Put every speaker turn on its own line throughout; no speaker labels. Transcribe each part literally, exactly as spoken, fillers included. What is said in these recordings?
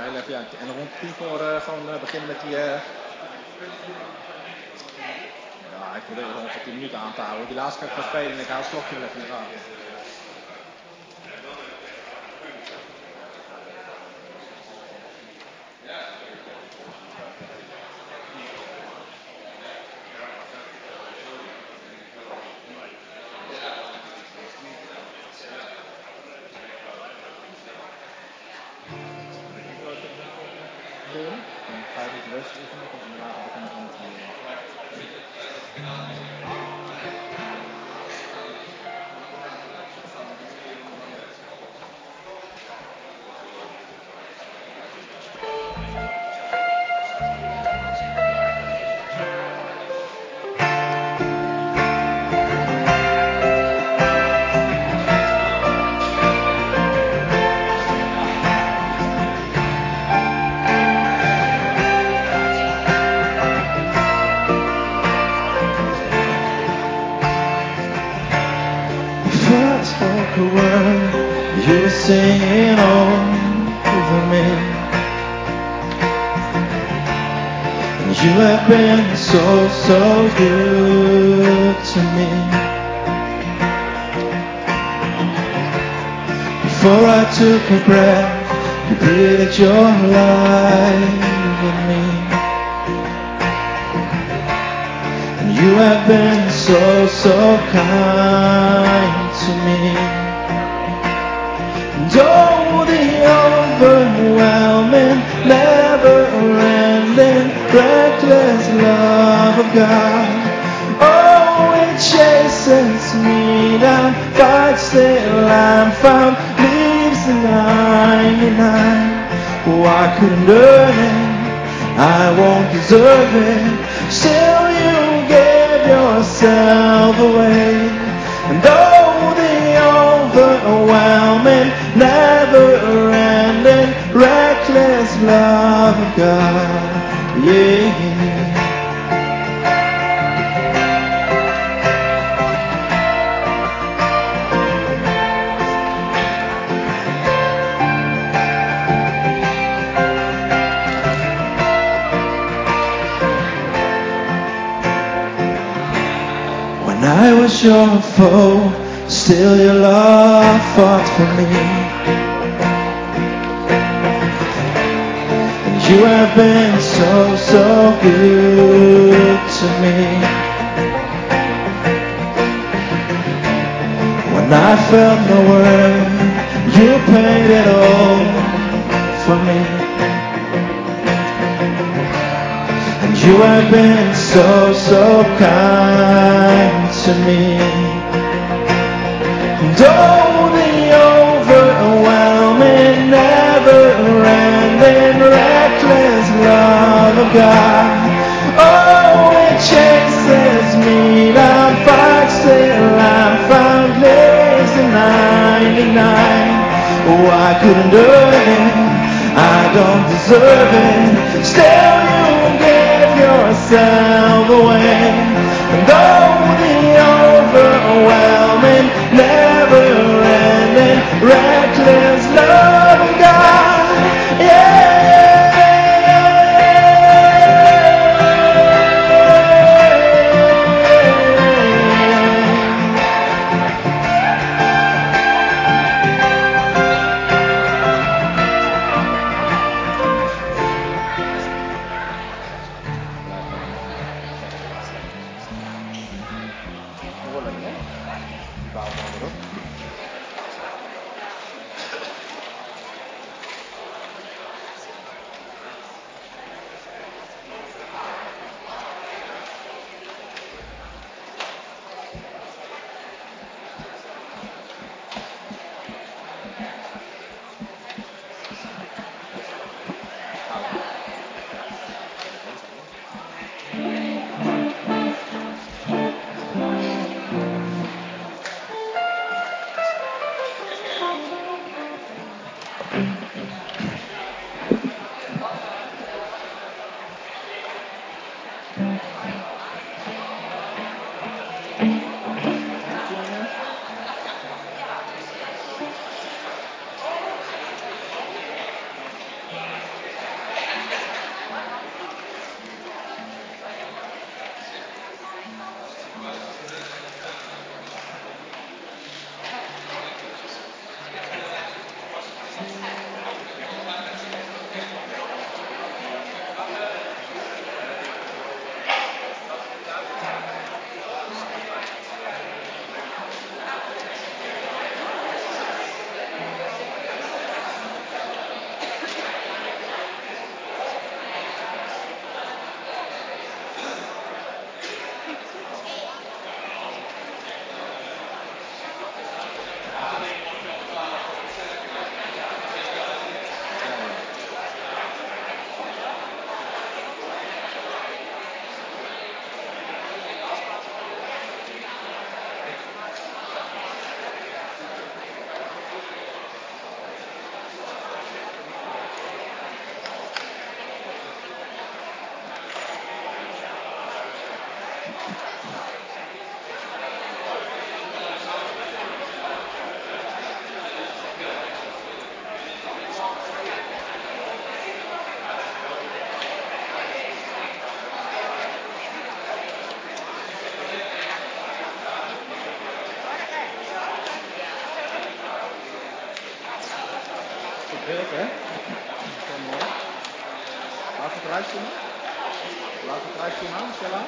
heel even. Ja. En rond tien voor uh, gewoon uh, beginnen met die... Uh... Ja, ik probeer er ongeveer tien minuten aan te houden. Die laatste keer gaan spelen en ik haal het slokje even in de gaten.
Singing over me, and you have been so, so good to me. Before I took a breath, you breathed your life in me, and you have been so, so kind to me. Oh, the overwhelming, never-ending, reckless love of God. Oh, it chases me down, fights till I'm found, leaves the ninety-nine. Oh, I couldn't earn it, I won't deserve it, still you gave yourself away. And oh, the overwhelming, never-ending, reckless love of God, yeah. When I was your foe, still your love fought for me. You have been so, so good to me. When I felt no worth, you paid it all for me. And you have been so, so kind to me. And oh, the overwhelming, never-ending, reckless love of God. Oh, it chases me down, fights till I'm found, lives in ninety-nine. Oh, I couldn't earn it, I don't deserve it, still you gave yourself away. And oh, the overwhelming, never-ending, reckless love of God, yeah.
Prachtig beeld, hè? Zo mooi. Laat het eruit zien. Laat het eruit zien, man. Stella.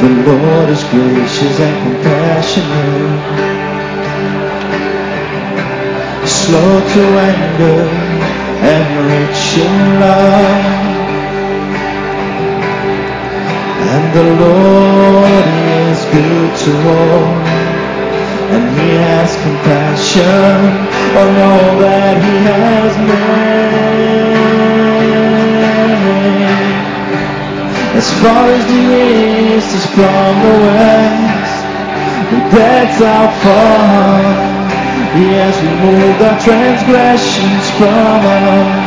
The Lord is gracious and compassionate, slow to anger and rich in love. And the Lord is good to all, and He has compassion on all that He has made. As far as the east is from the west, that's how far He has removed our transgressions from us.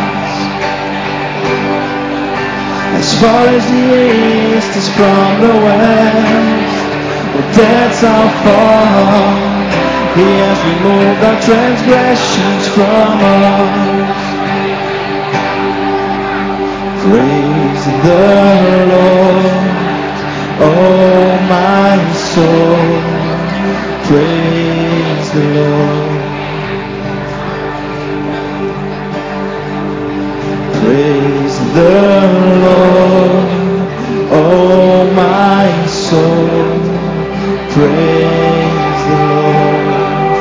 As far as the east is from the west, that's how far He has removed our transgressions from us. Praise the Lord, oh my soul. Praise the Lord. Praise the Lord, oh my soul. Praise the Lord.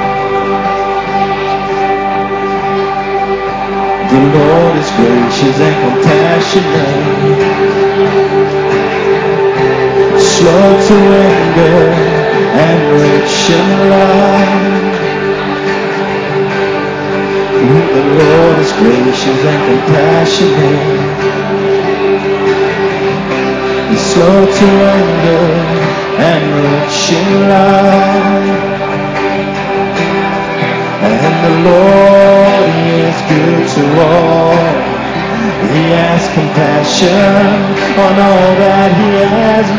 The Lord is gracious and compassionate, slow to anger and rich in love. The Lord is gracious and compassionate, slow to anger and rich in love. And the Lord is good to all. He has compassion on all that He has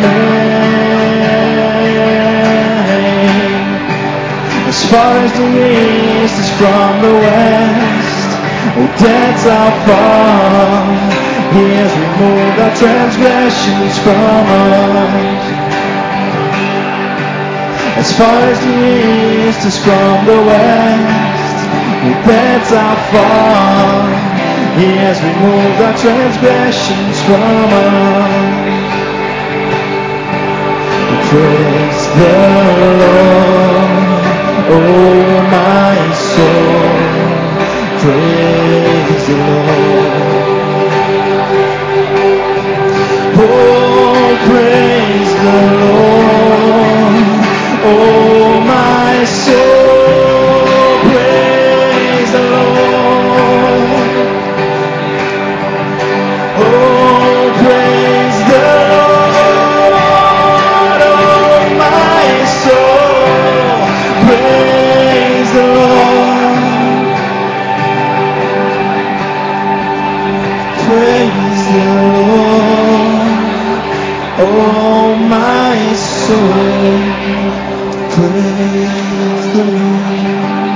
made. As far as the east is from the west, oh, that's how far He has removed our transgressions from us. As far as the east is from the west, oh, that's how far He has removed our transgressions from us. Praise the Lord, oh my soul. Praise the Lord. Oh, praise the Lord, oh my soul. Praise the Lord. Oh, praise the Lord, oh my soul. Praise the Lord. Praise the Lord, oh my soul. Praise the Lord.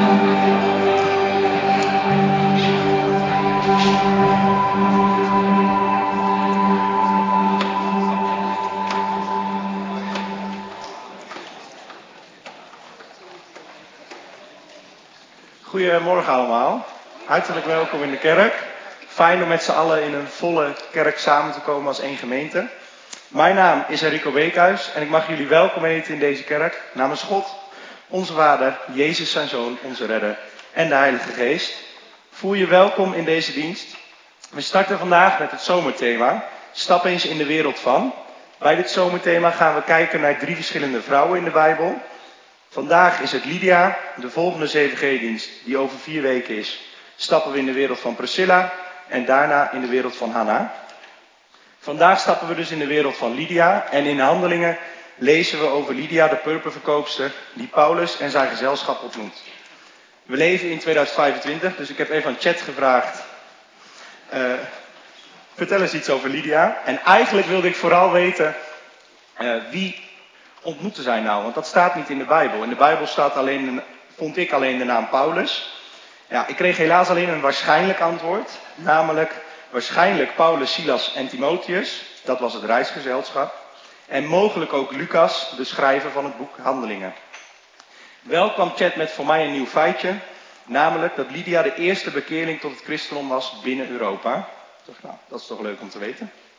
Goedemorgen allemaal. Hartelijk welkom in de kerk. Fijn om met z'n allen in een volle kerk samen te komen als één gemeente. Mijn naam is Enrico Beekhuis en ik mag jullie welkom heten in deze kerk namens God, onze Vader, Jezus zijn Zoon, onze Redder en de Heilige Geest. Voel je welkom in deze dienst. We starten vandaag met het zomerthema, Stap eens in de wereld van. Bij dit zomerthema gaan we kijken naar drie verschillende vrouwen in de Bijbel. Vandaag is het Lydia, de volgende C V G-dienst die over vier weken is. Stappen we in de wereld van Priscilla en daarna in de wereld van Hanna. Vandaag stappen we dus in de wereld van Lydia en in Handelingen lezen we over Lydia, de purperverkoopster, die Paulus en zijn gezelschap ontmoet. We leven in tweeduizend vijfentwintig, dus ik heb even aan chat gevraagd, uh, vertel eens iets over Lydia. En eigenlijk wilde ik vooral weten, uh, wie ontmoette zij nou? Want dat staat niet in de Bijbel. In de Bijbel staat alleen, vond ik alleen de naam Paulus. Ja, ik kreeg helaas alleen een waarschijnlijk antwoord, namelijk waarschijnlijk Paulus, Silas en Timotheus, dat was het reisgezelschap. En mogelijk ook Lucas, de schrijver van het boek Handelingen. Wel kwam chat met voor mij een nieuw feitje, namelijk dat Lydia de eerste bekeerling tot het christendom was binnen Europa. Ik dacht, nou, dat is toch leuk om te weten.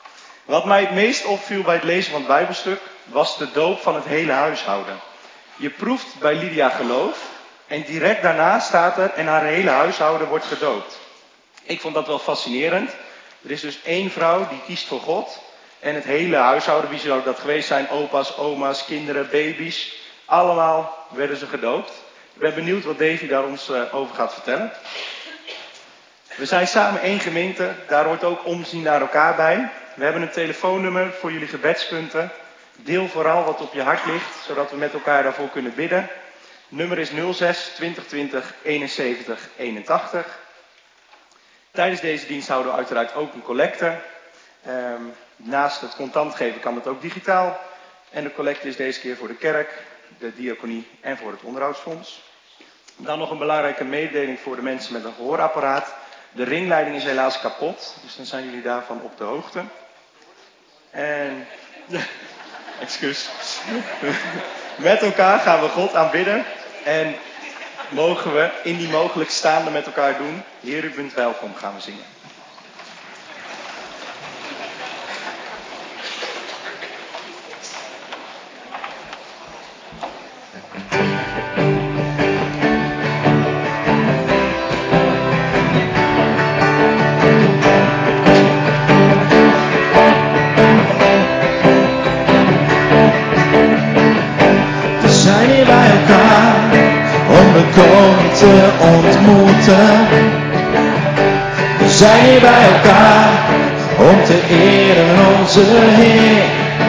Wat mij het meest opviel bij het lezen van het Bijbelstuk was de doop van het hele huishouden. Je proeft bij Lydia geloof en direct daarna staat er en haar hele huishouden wordt gedoopt. Ik vond dat wel fascinerend. Er is dus één vrouw die kiest voor God en het hele huishouden, wie zou dat geweest zijn, opa's, oma's, kinderen, baby's, allemaal werden ze gedoopt. Ik ben benieuwd wat Davy daar ons over gaat vertellen. We zijn samen één gemeente, daar hoort ook omzien naar elkaar bij. We hebben een telefoonnummer voor jullie gebedspunten. Deel vooral wat op je hart ligt, zodat we met elkaar daarvoor kunnen bidden. Nummer is nul zes twintig twintig eenenzeventig eenentachtig. Tijdens deze dienst houden we uiteraard ook een collecte. Um, naast het contant geven kan het ook digitaal. En de collecte is deze keer voor de kerk, de diaconie en voor het onderhoudsfonds. Dan nog een belangrijke mededeling voor de mensen met een gehoorapparaat. De ringleiding is helaas kapot, dus dan zijn jullie daarvan op de hoogte. En, ja, excuus. Met elkaar gaan we God aanbidden en mogen we in die mogelijk staande met elkaar doen. Heer, u bent welkom, gaan we zingen.
Koning te ontmoeten. We zijn hier bij elkaar om te eren onze Heer.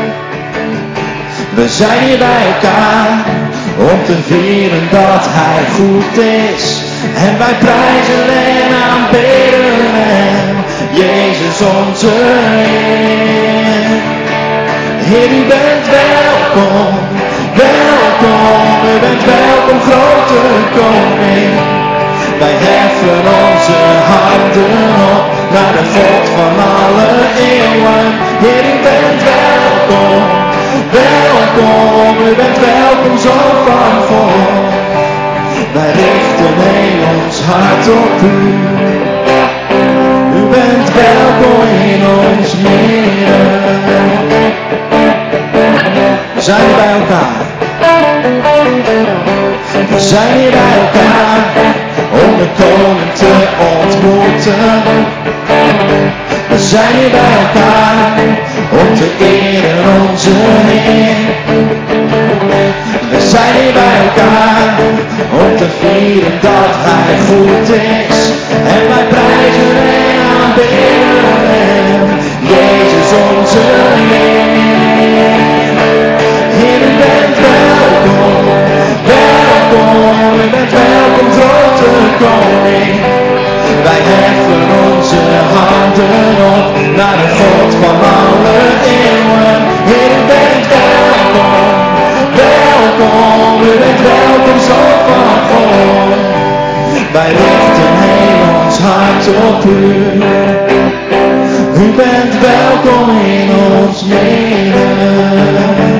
We zijn hier bij elkaar om te vieren dat Hij goed is. En wij prijzen en aanbidden Hem, Jezus onze Heer. Heer, u bent welkom. Welkom, u bent welkom, grote koning. Wij heffen onze handen op naar de God van alle eeuwen. Heer, u bent welkom, welkom, u bent welkom zo van voor. Wij richten heel ons hart op u. U bent welkom in ons midden. We zijn hier bij elkaar. We zijn hier bij elkaar om de koning te ontmoeten. We zijn hier bij elkaar om te eren onze Heer. We zijn hier bij elkaar om te vieren dat Hij goed is. En wij prijzen en aanbidden Hem, Jezus onze Heer. Heer, u bent welkom, welkom, u bent welkom, grote koning. Wij heffen onze handen op naar de God van alle eeuwen. Heer, u bent welkom, welkom, u bent welkom zo van voor. Wij richten heel ons hart op u. U bent welkom in ons midden.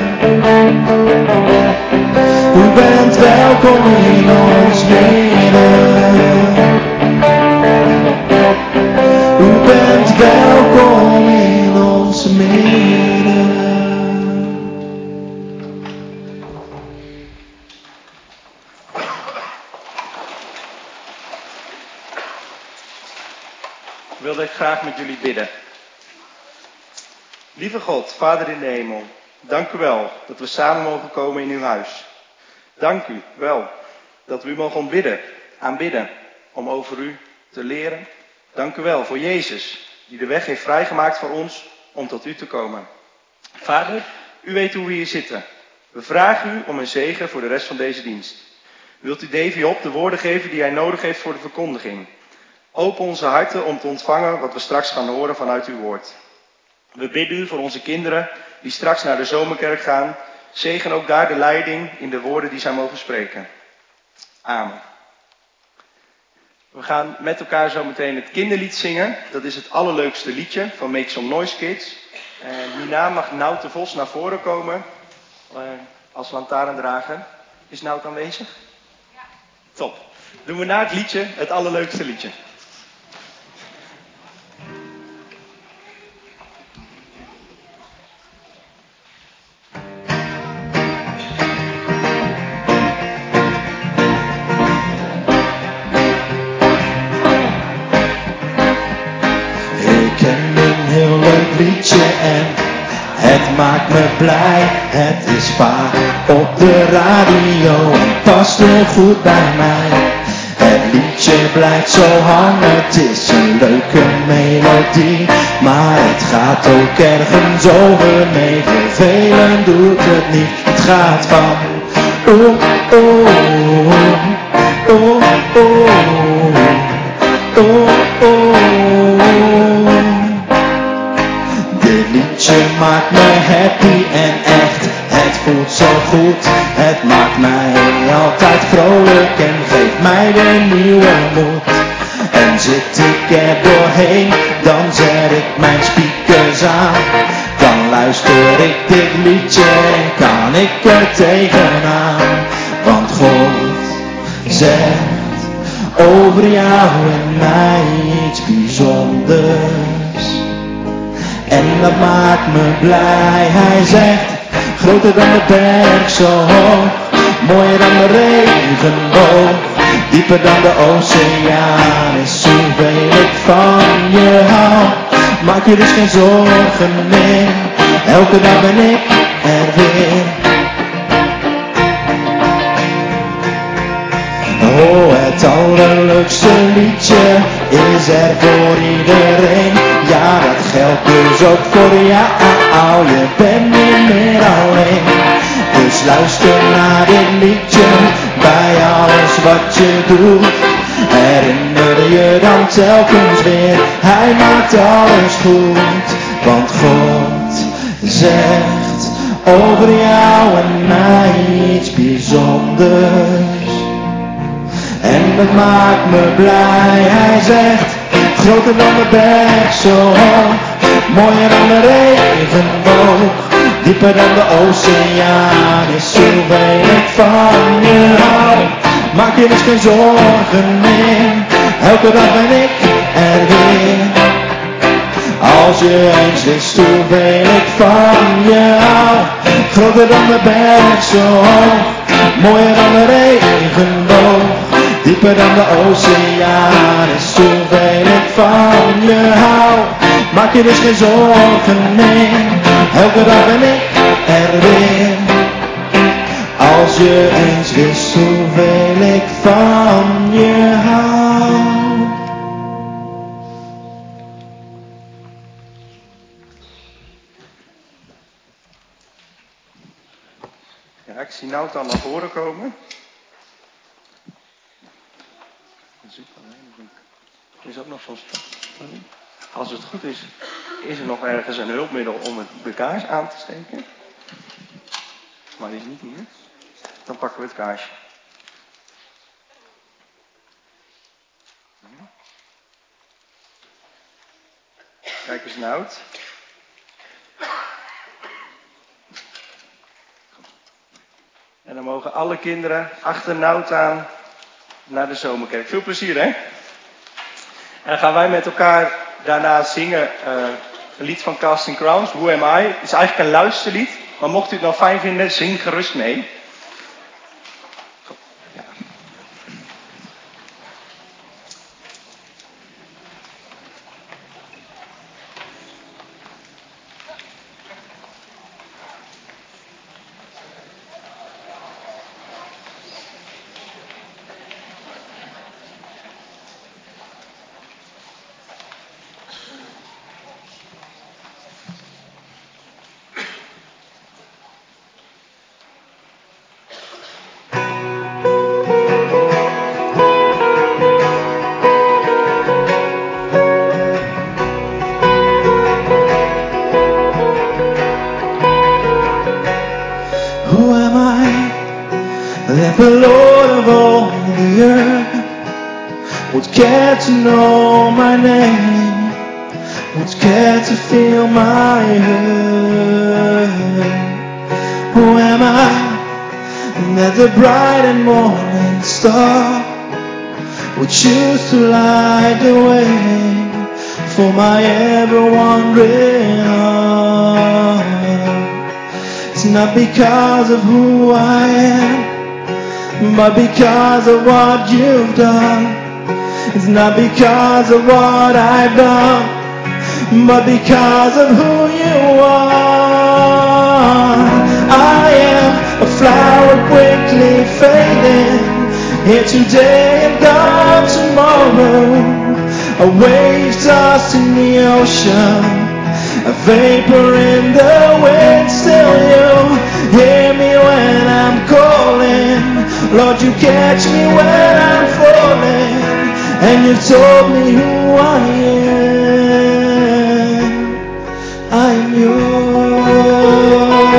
U bent welkom in ons midden. U bent welkom in ons midden.
Wilde ik graag met jullie bidden. Lieve God, Vader in de hemel, dank u wel dat we samen mogen komen in uw huis. Dank u wel dat we u mogen ontbidden, aanbidden, om over u te leren. Dank u wel voor Jezus, die de weg heeft vrijgemaakt voor ons om tot u te komen. Vader, u weet hoe we hier zitten. We vragen u om een zegen voor de rest van deze dienst. Wilt u Davy op de woorden geven die hij nodig heeft voor de verkondiging? Open onze harten om te ontvangen wat we straks gaan horen vanuit uw woord. We bidden u voor onze kinderen die straks naar de zomerkerk gaan. Zegen ook daar de leiding in de woorden die zij mogen spreken. Amen. We gaan met elkaar zo meteen het kinderlied zingen. Dat is het allerleukste liedje van Make Some Noise Kids. En hierna mag Nout de Vos naar voren komen uh, als lantaarndrager. Is Nout aanwezig? Ja. Top. Doen we na het liedje het allerleukste liedje.
maakt me blij. Het is vaak op de radio en past heel goed bij mij. Het liedje blijft zo hangen, het is een leuke melodie. Maar het gaat ook ergens over, nee, vervelen doet het niet. Het gaat van oh, oh, oh, oh, oh, oh. Dit liedje maakt me happy en echt, het voelt zo goed. Het maakt mij altijd vrolijk en geeft mij weer nieuwe moed. En zit ik er doorheen, dan zet ik mijn speakers aan. Dan luister ik dit liedje en kan ik er tegenaan. Want God zegt over jou en mij iets bijzonders. En dat maakt me blij. Hij zegt, groter dan de berg zo hoog, mooier dan de regenboog, dieper dan de oceaan is hoeveel ik van je hou. Maak je dus geen zorgen meer, elke dag ben ik er weer. Oh, het allerleukste liedje is er voor iedereen. Ja, dat geldt dus ook voor jou. Je bent niet meer alleen. Dus luister naar dit liedje bij alles wat je doet. Herinner je dan telkens weer, hij maakt alles goed. Want God zegt over jou en mij iets bijzonders. En dat maakt me blij. Hij zegt, groter dan de berg zo hoog, mooier dan de regenboog, dieper dan de oceaan is hoeveel ik van je hou. Maak je dus geen zorgen meer, elke dag ben ik er weer. Als je eens wist hoeveel ik van je hou. Groter dan de berg zo hoog, mooier dan de regenboog, dieper dan de oceaan is hoeveel ik van je hou. Maak je dus geen zorgen meer, elke dag ben ik er weer. Als je eens wist hoeveel ik van je hou.
Ja, ik zie nou dan naar voren komen. Is ook nog zo'n stap. Als het goed is, is er nog ergens een hulpmiddel om het, de kaars aan te steken. Maar die is niet hier. Dan pakken we het kaarsje. Kijk eens Nout. En dan mogen alle kinderen achter Nout aan naar de zomerkerk. Veel plezier, hè? En dan gaan wij met elkaar daarna zingen uh, een lied van Casting Crowns, Who Am I? Het is eigenlijk een luisterlied, maar mocht u het nou fijn vinden, zing gerust mee. Ja.
The Lord of all the earth would care to know my name, would care to feel my hurt. Who am I that the bright and morning star would choose to light the way for my ever wandering heart? It's not because of who I am, but because of what you've done. It's not because of what I've done, but because of who you are. quickly fading. Here today and gone tomorrow. A wave tossed in the ocean, a vapor in the wind. Still you hear me when I'm calling. Lord, you catch me when I'm falling. And you told me who I am. I'm yours.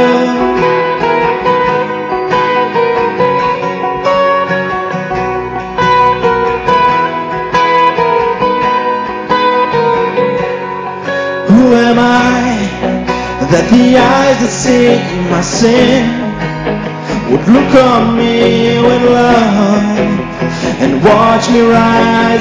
Who am I that the eyes that see my sin would look on me with love and watch me rise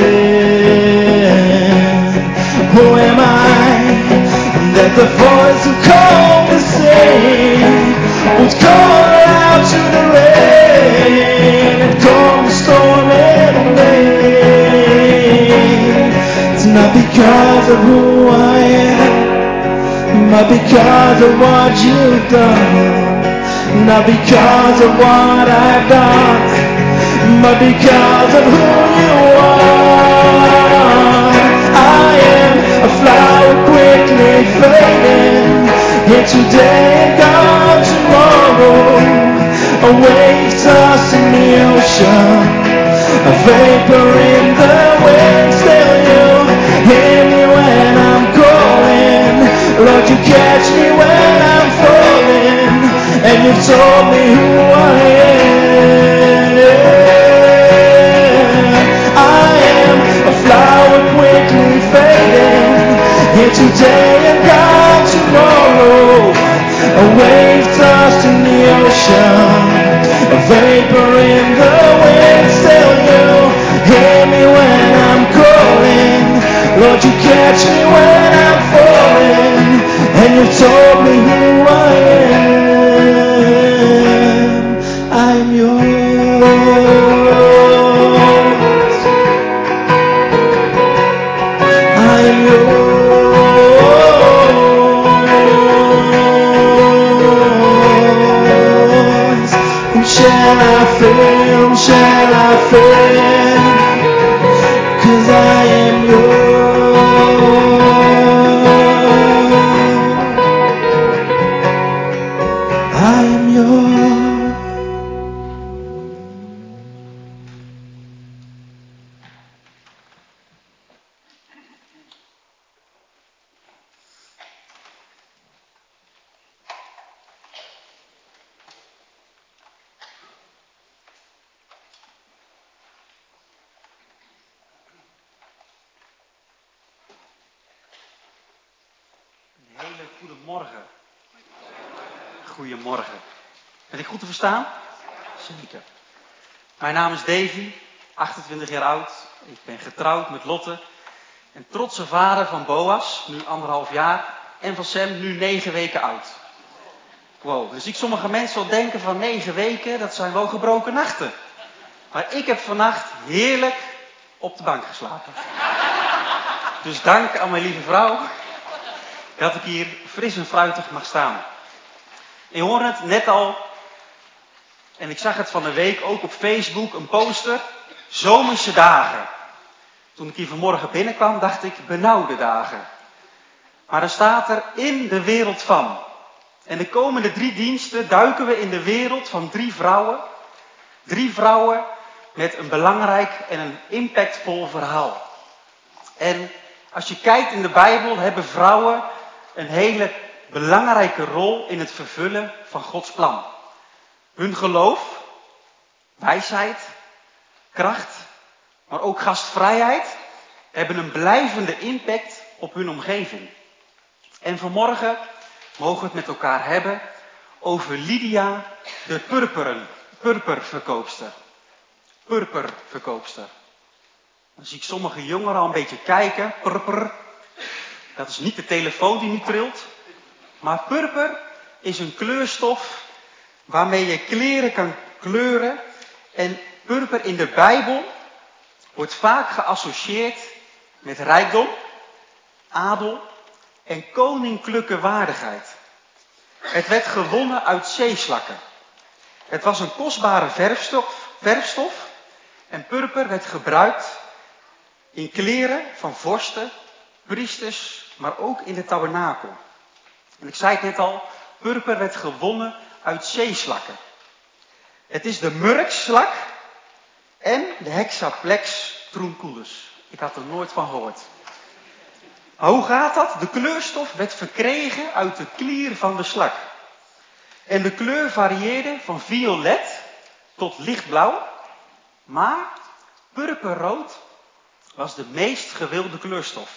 again? Who am I that the voice who called the sea would call out to the rain and calm the storm and rain? It's not because of who I am, but because of what you've done. Not because of what I've done, but because of who you are. I am a flower quickly fading, here today and gone tomorrow. A wave tossed in the ocean, a vapor in the wind. Still you hear me when I'm calling. Lord, you catch me when I'm falling. And you told me who I am. I am a flower quickly fading, here today and gone tomorrow. A wave tossed in the ocean, a vapor in the wind. Still you hear me when I'm calling. Lord, you catch me when I'm falling. And you told me who I am. I'm yours. I'm yours. Whom shall I fear? Whom shall I fear? 'Cause I am yours. I am yours.
Hele goedemorgen. Goedemorgen. Ben ik goed te verstaan? Zeker. Mijn naam is Davy, achtentwintig jaar oud. Ik ben getrouwd met Lotte. En trotse vader van Boas, nu anderhalf jaar. En van Sam, nu negen weken oud. Wow, dus ik sommige mensen wel denken van negen weken, dat zijn wel gebroken nachten. Maar ik heb vannacht heerlijk op de bank geslapen. Dus dank aan mijn lieve vrouw dat ik hier fris en fruitig mag staan. Je hoorde het net al, en ik zag het van de week ook op Facebook, een poster, zomerse dagen. Toen ik hier vanmorgen binnenkwam, dacht ik, benauwde dagen. Maar dan staat er in de wereld van. En de komende drie diensten duiken we in de wereld van drie vrouwen. Drie vrouwen met een belangrijk en een impactvol verhaal. En als je kijkt in de Bijbel, hebben vrouwen een hele belangrijke rol in het vervullen van Gods plan. Hun geloof, wijsheid, kracht, maar ook gastvrijheid hebben een blijvende impact op hun omgeving. En vanmorgen mogen we het met elkaar hebben over Lydia, de purperen, purperverkoopster. Purperverkoopster. Dan zie ik sommige jongeren al een beetje kijken. Purper. Dat is niet de telefoon die nu trilt. Maar purper is een kleurstof waarmee je kleren kan kleuren. En purper in de Bijbel wordt vaak geassocieerd met rijkdom, adel en koninklijke waardigheid. Het werd gewonnen uit zeeslakken. Het was een kostbare verfstof, verfstof en purper werd gebruikt in kleren van vorsten, priesters, maar ook in de tabernakel. En ik zei het net al, purper werd gewonnen uit zeeslakken. Het is de murkslak en de Hexaplex trunculus. Ik had er nooit van gehoord. Maar hoe gaat dat? De kleurstof werd verkregen uit de klier van de slak. En de kleur varieerde van violet tot lichtblauw, maar purperrood was de meest gewilde kleurstof.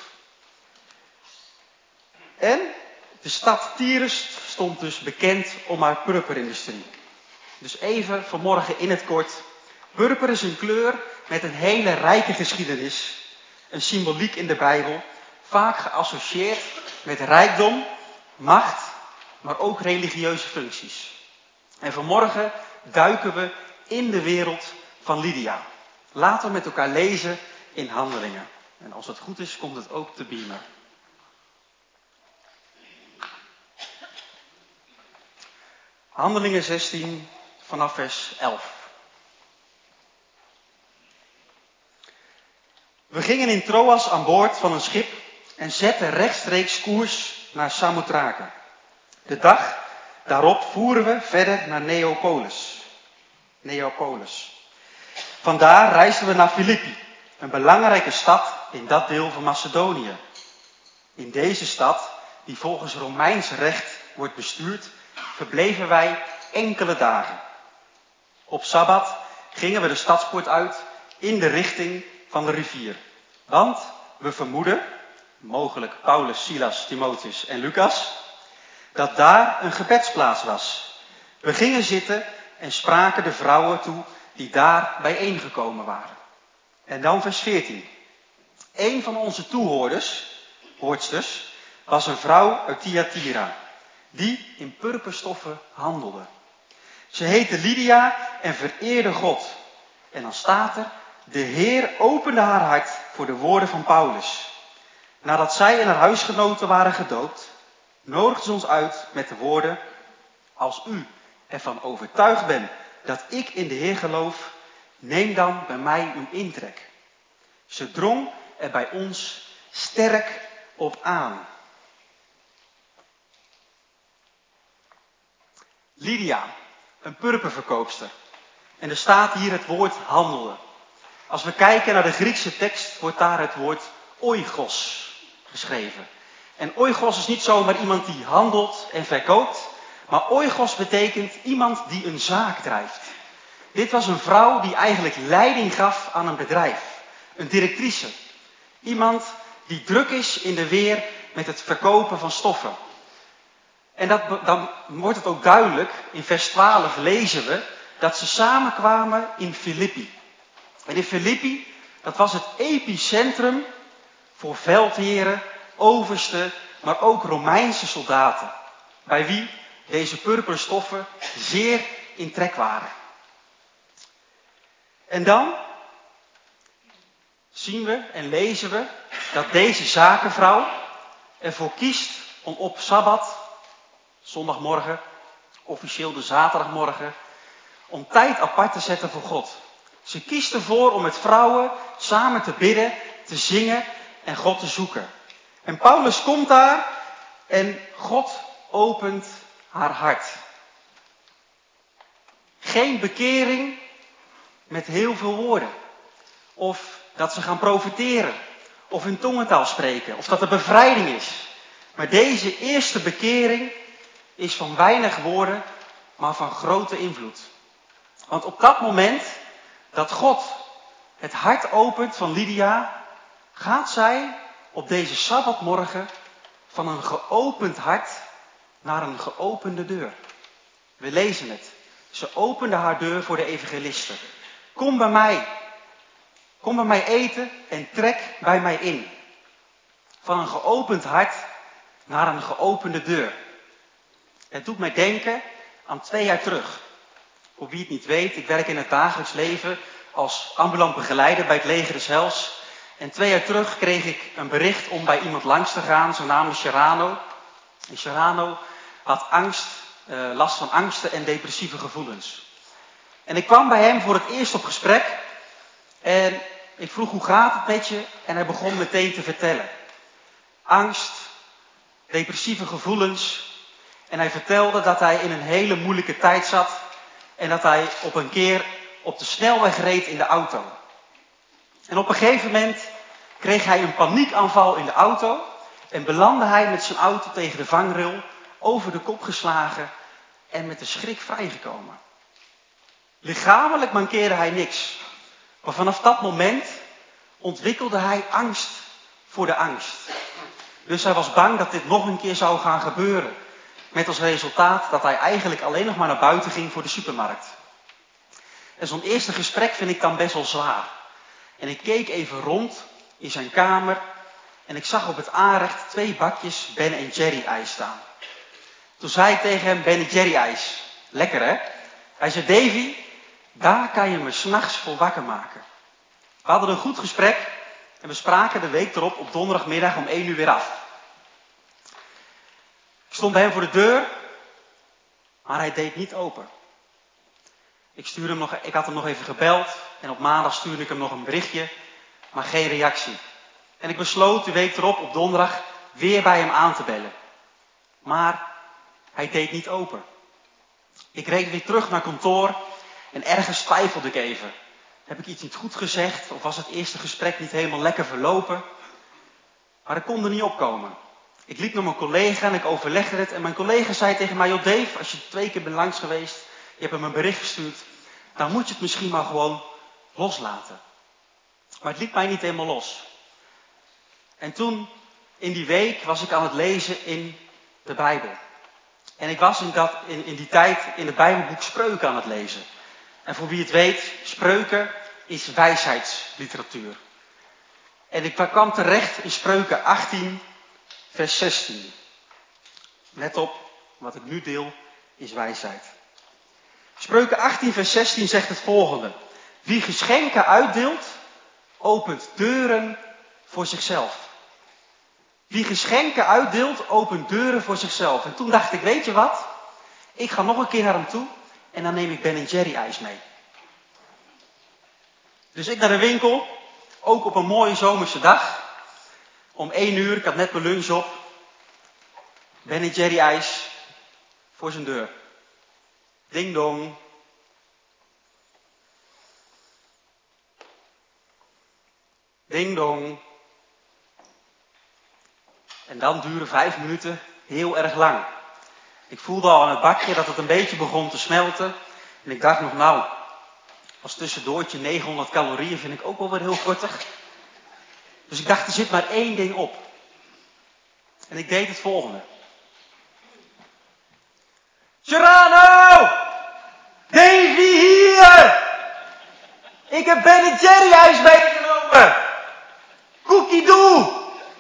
En de stad Tyrus stond dus bekend om haar purperindustrie. Dus even vanmorgen in het kort. Purper is een kleur met een hele rijke geschiedenis. Een symboliek in de Bijbel. Vaak geassocieerd met rijkdom, macht, maar ook religieuze functies. En vanmorgen duiken we in de wereld van Lydia. Laten we met elkaar lezen in Handelingen. En als het goed is, komt het ook te beamer. Handelingen zestien vanaf vers elf. We gingen in Troas aan boord van een schip en zetten rechtstreeks koers naar Samothrake. De dag daarop voeren we verder naar Neapolis. Neapolis. Vandaar reisden we naar Filippi, een belangrijke stad in dat deel van Macedonië. In deze stad, die volgens Romeins recht wordt bestuurd, verbleven wij enkele dagen. Op Sabbat gingen we de stadspoort uit in de richting van de rivier. Want we vermoeden, mogelijk Paulus, Silas, Timotheus en Lucas, dat daar een gebedsplaats was. We gingen zitten en spraken de vrouwen toe die daar bijeengekomen waren. En dan vers veertien. Een van onze toehoorders, hoordsters, was een vrouw uit Thyatira, die in purperstoffen handelde. Ze heette Lydia en vereerde God. En dan staat er, de Heer opende haar hart voor de woorden van Paulus. Nadat zij en haar huisgenoten waren gedoopt, nodigde ze ons uit met de woorden, als u ervan overtuigd bent dat ik in de Heer geloof, neem dan bij mij uw intrek. Ze drong er bij ons sterk op aan. Lydia, een purperverkoopster. En er staat hier het woord handelen. Als we kijken naar de Griekse tekst, wordt daar het woord oikos geschreven. En oikos is niet zomaar iemand die handelt en verkoopt, maar oikos betekent iemand die een zaak drijft. Dit was een vrouw die eigenlijk leiding gaf aan een bedrijf. Een directrice. Iemand die druk is in de weer met het verkopen van stoffen. En dat, dan wordt het ook duidelijk, in vers twaalf lezen we, dat ze samenkwamen in Filippi. En in Filippi, dat was het epicentrum voor veldheren, oversten, maar ook Romeinse soldaten. Bij wie deze purperstoffen zeer in trek waren. En dan zien we en lezen we dat deze zakenvrouw ervoor kiest om op Sabbat, zondagmorgen, officieel de zaterdagmorgen, om tijd apart te zetten voor God. Ze kiest ervoor om met vrouwen samen te bidden, te zingen en God te zoeken. En Paulus komt daar en God opent haar hart. Geen bekering met heel veel woorden. Of dat ze gaan profiteren. Of in tongentaal spreken. Of dat er bevrijding is. Maar deze eerste bekering is van weinig woorden, maar van grote invloed. Want op dat moment dat God het hart opent van Lydia, gaat zij op deze Sabbatmorgen van een geopend hart naar een geopende deur. We lezen het. Ze opende haar deur voor de evangelisten. Kom bij mij. Kom bij mij eten en trek bij mij in. Van een geopend hart naar een geopende deur. Het doet mij denken aan twee jaar terug. Voor wie het niet weet, ik werk in het dagelijks leven als ambulant begeleider bij het Leger des Heils. En twee jaar terug kreeg ik een bericht om bij iemand langs te gaan. Zijn naam is Serrano. En Serrano had angst, uh, last van angsten en depressieve gevoelens. En ik kwam bij hem voor het eerst op gesprek. En ik vroeg, hoe gaat het met je? En hij begon meteen te vertellen. Angst, depressieve gevoelens. En hij vertelde dat hij in een hele moeilijke tijd zat. En dat hij op een keer op de snelweg reed in de auto. En op een gegeven moment kreeg hij een paniekaanval in de auto. En belandde hij met zijn auto tegen de vangrail, over de kop geslagen en met de schrik vrijgekomen. Lichamelijk mankeerde hij niks. Maar vanaf dat moment ontwikkelde hij angst voor de angst. Dus hij was bang dat dit nog een keer zou gaan gebeuren. Met als resultaat dat hij eigenlijk alleen nog maar naar buiten ging voor de supermarkt. En zo'n eerste gesprek vind ik dan best wel zwaar. En ik keek even rond in zijn kamer. En ik zag op het aanrecht twee bakjes Ben en Jerry ijs staan. Toen zei ik tegen hem, Ben en Jerry ijs. Lekker hè? Hij zei, Davy, daar kan je me 's nachts voor wakker maken. We hadden een goed gesprek. En we spraken de week erop op donderdagmiddag om één uur weer af. Ik stond bij hem voor de deur. Maar hij deed niet open. Ik, stuurde hem nog, ik had hem nog even gebeld. En op maandag stuurde ik hem nog een berichtje. Maar geen reactie. En ik besloot de week erop op donderdag weer bij hem aan te bellen. Maar hij deed niet open. Ik reed weer terug naar kantoor. En ergens twijfelde ik even. Heb ik iets niet goed gezegd? Of was het eerste gesprek niet helemaal lekker verlopen? Maar ik kon er niet opkomen. Ik liep naar mijn collega en ik overlegde het. En mijn collega zei tegen mij, joh Dave, als je twee keer bent langs geweest. Je hebt hem een bericht gestuurd. Dan moet je het misschien maar gewoon loslaten. Maar het liet mij niet helemaal los. En toen, in die week, was ik aan het lezen in de Bijbel. En ik was in, dat, in, in die tijd in het Bijbelboek Spreuken aan het lezen. En voor wie het weet, Spreuken is wijsheidsliteratuur. En ik kwam terecht in Spreuken achttien, vers zestien. Let op, wat ik nu deel is wijsheid. Spreuken achttien, vers zestien zegt het volgende. Wie geschenken uitdeelt, opent deuren voor zichzelf. Wie geschenken uitdeelt, opent deuren voor zichzelf. En toen dacht ik, weet je wat? Ik ga nog een keer naar hem toe en dan neem ik Ben en Jerry ijs mee. Dus ik naar de winkel, ook op een mooie zomerse dag. Om één uur, ik had net mijn lunch op. Ben en Jerry ijs voor zijn deur. Ding dong. Ding dong. En dan duurde vijf minuten heel erg lang. Ik voelde al aan het bakje dat het een beetje begon te smelten. En ik dacht nog, nou, als tussendoortje negenhonderd calorieën vind ik ook wel weer heel kortig. Dus ik dacht, er zit maar één ding op. En ik deed het volgende. Serrano! Davy hier! Ik heb Ben en Jerry ijs meegenomen! Cookie doe!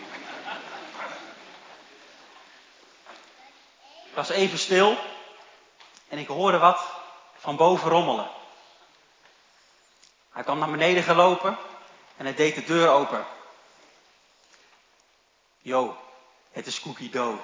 Ik was even stil en ik hoorde wat van boven rommelen. Hij kwam naar beneden gelopen en hij deed de deur open. Yo, het is Cookie Dough.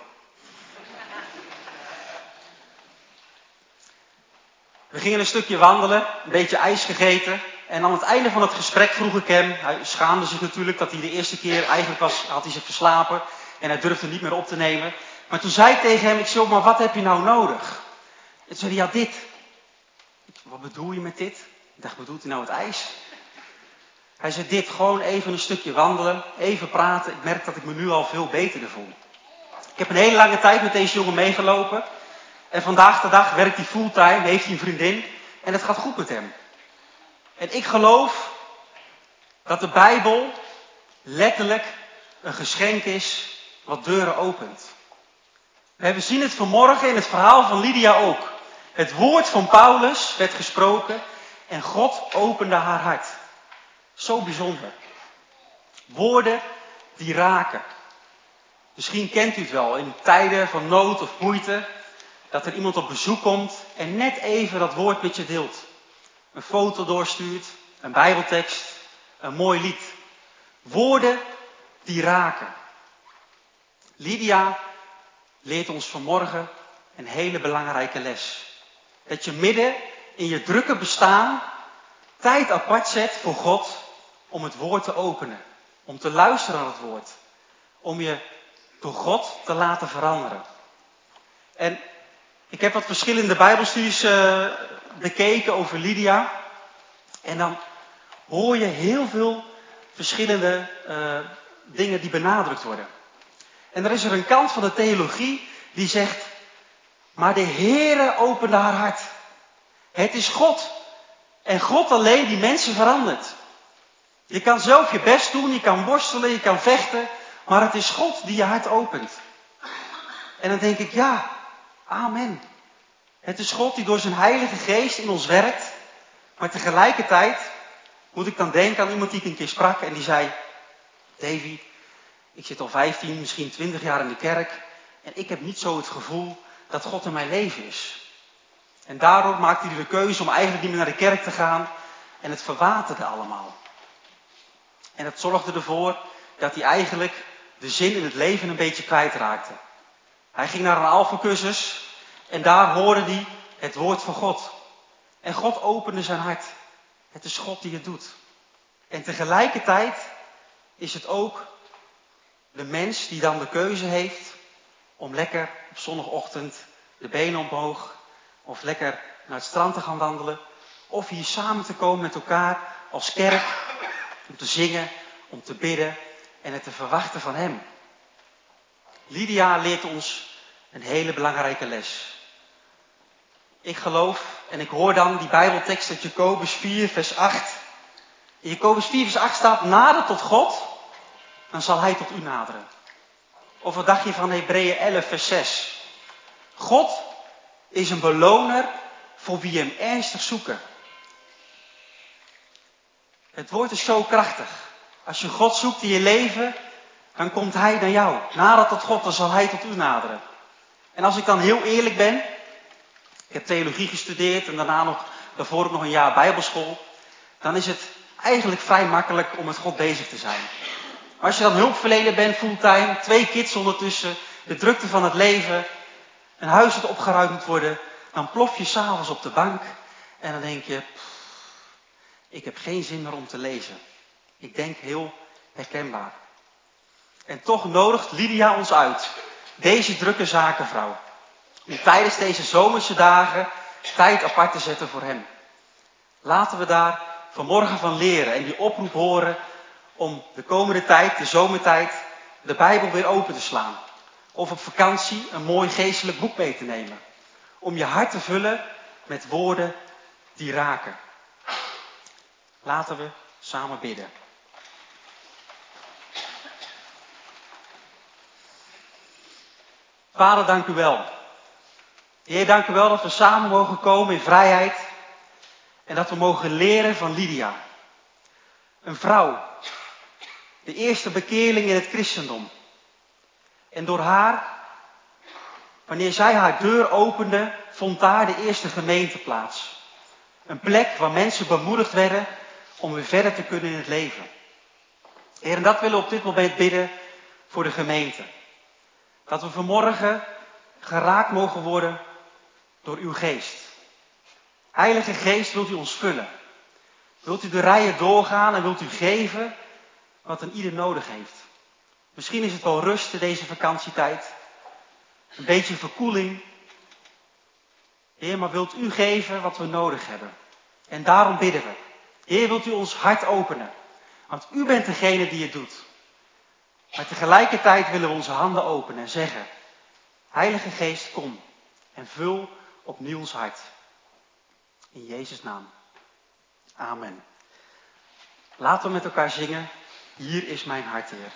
We gingen een stukje wandelen, een beetje ijs gegeten. En aan het einde van het gesprek vroeg ik hem, hij schaamde zich natuurlijk dat hij de eerste keer, eigenlijk was, had hij zich verslapen. En hij durfde niet meer op te nemen. Maar toen zei ik tegen hem, ik zei, maar wat heb je nou nodig? En toen zei hij, ja dit. Ik zei, wat bedoel je met dit? Ik dacht, bedoelt hij nou het ijs? Hij zei, dit, gewoon even een stukje wandelen, even praten. Ik merk dat ik me nu al veel beter voel. Ik heb een hele lange tijd met deze jongen meegelopen. En vandaag de dag werkt hij fulltime, heeft hij een vriendin. En het gaat goed met hem. En ik geloof dat de Bijbel letterlijk een geschenk is wat deuren opent. We zien het vanmorgen in het verhaal van Lydia ook. Het woord van Paulus werd gesproken en God opende haar hart. Zo bijzonder. Woorden die raken. Misschien kent u het wel in tijden van nood of moeite. Dat er iemand op bezoek komt en net even dat woord met je deelt. Een foto doorstuurt, een bijbeltekst, een mooi lied. Woorden die raken. Lydia leert ons vanmorgen een hele belangrijke les. Dat je midden in je drukke bestaan tijd apart zet voor God om het woord te openen. Om te luisteren naar het woord. Om je door God te laten veranderen. En ik heb wat verschillende bijbelstudies uh, bekeken over Lydia. En dan hoor je heel veel verschillende uh, dingen die benadrukt worden. En er is er een kant van de theologie die zegt, maar de Heere opende haar hart. Het is God. En God alleen die mensen verandert. Je kan zelf je best doen, je kan worstelen, je kan vechten. Maar het is God die je hart opent. En dan denk ik, ja, amen. Het is God die door zijn Heilige Geest in ons werkt. Maar tegelijkertijd moet ik dan denken aan iemand die ik een keer sprak. En die zei, Davy, ik zit al vijftien, misschien twintig jaar in de kerk. En ik heb niet zo het gevoel dat God in mijn leven is. En daardoor maakte hij de keuze om eigenlijk niet meer naar de kerk te gaan. En het verwaterde allemaal. En het zorgde ervoor dat hij eigenlijk de zin in het leven een beetje kwijtraakte. Hij ging naar een alfacursus en daar hoorde hij het woord van God. En God opende zijn hart. Het is God die het doet. En tegelijkertijd is het ook de mens die dan de keuze heeft om lekker op zondagochtend de benen omhoog of lekker naar het strand te gaan wandelen. Of hier samen te komen met elkaar als kerk om te zingen, om te bidden en het te verwachten van hem. Lydia leert ons een hele belangrijke les. Ik geloof en ik hoor dan die Bijbeltekst uit Jacobus vier vers acht. In Jacobus vier vers acht staat, nader tot God, dan zal hij tot u naderen. Of wat dacht je van Hebreeën elf vers zes? God is een beloner voor wie hem ernstig zoeken. Het woord is zo krachtig. Als je God zoekt in je leven, dan komt hij naar jou. Nader tot God, dan zal hij tot u naderen. En als ik dan heel eerlijk ben, ik heb theologie gestudeerd en daarna nog, daarvoor ook nog een jaar bijbelschool, dan is het eigenlijk vrij makkelijk om met God bezig te zijn. Maar als je dan hulpverlener bent, fulltime, twee kids ondertussen, de drukte van het leven, een huis dat opgeruimd moet worden, dan plof je s'avonds op de bank en dan denk je, pff, ik heb geen zin meer om te lezen. Ik denk heel herkenbaar. En toch nodigt Lydia ons uit, deze drukke zakenvrouw, om tijdens deze zomerse dagen tijd apart te zetten voor hem. Laten we daar vanmorgen van leren en die oproep horen om de komende tijd, de zomertijd, de Bijbel weer open te slaan. Of op vakantie een mooi geestelijk boek mee te nemen. Om je hart te vullen met woorden die raken. Laten we samen bidden. Vader, dank u wel. Heer, dank u wel dat we samen mogen komen in vrijheid. En dat we mogen leren van Lydia. Een vrouw. De eerste bekeerling in het christendom. En door haar, wanneer zij haar deur opende, vond daar de eerste gemeente plaats. Een plek waar mensen bemoedigd werden om weer verder te kunnen in het leven. Heer, en dat willen we op dit moment bidden voor de gemeente. Dat we vanmorgen geraakt mogen worden door uw geest. Heilige Geest, wilt u ons vullen? Wilt u de rijen doorgaan en wilt u geven wat een ieder nodig heeft? Misschien is het wel rust in deze vakantietijd. Een beetje verkoeling. Heer, maar wilt u geven wat we nodig hebben? En daarom bidden we. Heer, wilt u ons hart openen? Want u bent degene die het doet. Maar tegelijkertijd willen we onze handen openen en zeggen, Heilige Geest, kom en vul opnieuw ons hart. In Jezus' naam. Amen. Laten we met elkaar zingen, hier is mijn hart, Heer.